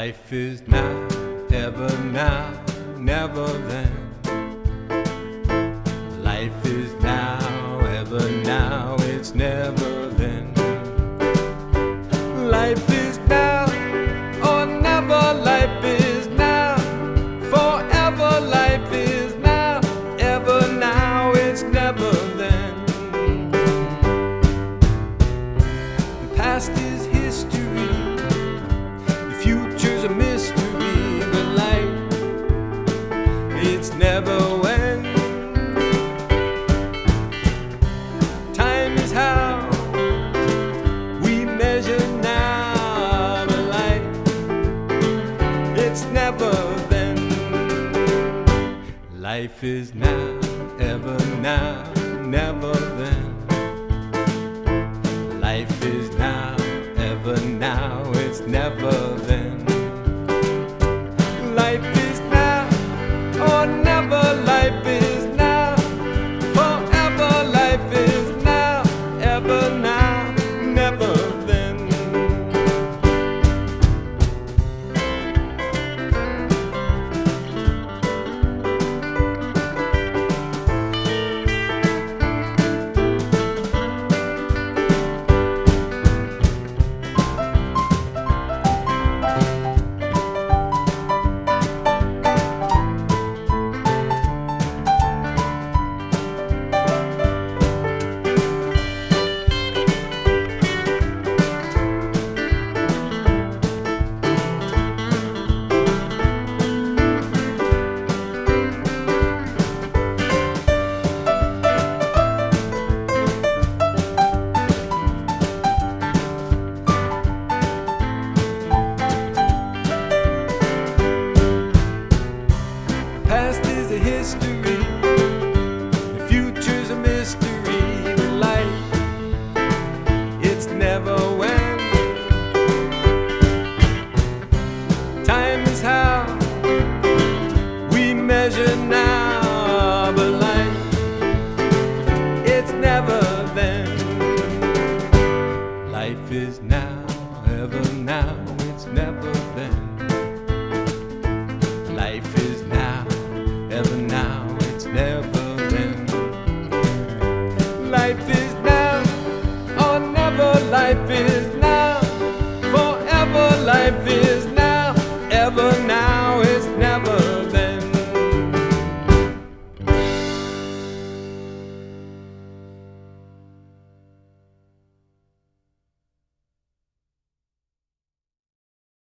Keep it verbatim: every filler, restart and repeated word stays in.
Life is now, ever now, never then. Life is now, ever now, it's never then. Life is now, or never. Life is now, forever. Life is now, ever now, it's never then. The past is history, the future's a mystery, but life, it's never when. Time is how we measure now, but life, it's never then. Life is now, ever now, never then. Life is now, ever now, it's never then. Life is now, or never. Life is now, forever. Life is now, ever now, never then. Past is a history, the future's a mystery, but life, it's never when. Time is how we measure now, but life, it's never then. Life is now, ever now, it's never then. Life is now, ever now, it's never then. Life is now, or never. Life is